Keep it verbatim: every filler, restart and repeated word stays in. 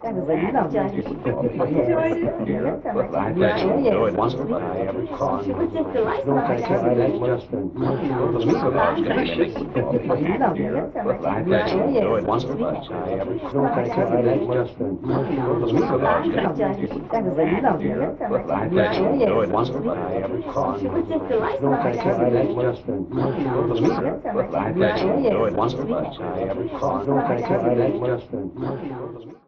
但是我遇到的就是我I had to do it once, but I haven't caught. Don't I say I like Justin? But I had to do it once, but I haven't Don't I say I like Justin? 但是我遇到的But I had to do it once, but I haven't caught. Don't I say I like Justin? But I had to do it once, but I haven't caught. Don't I say I like Justin?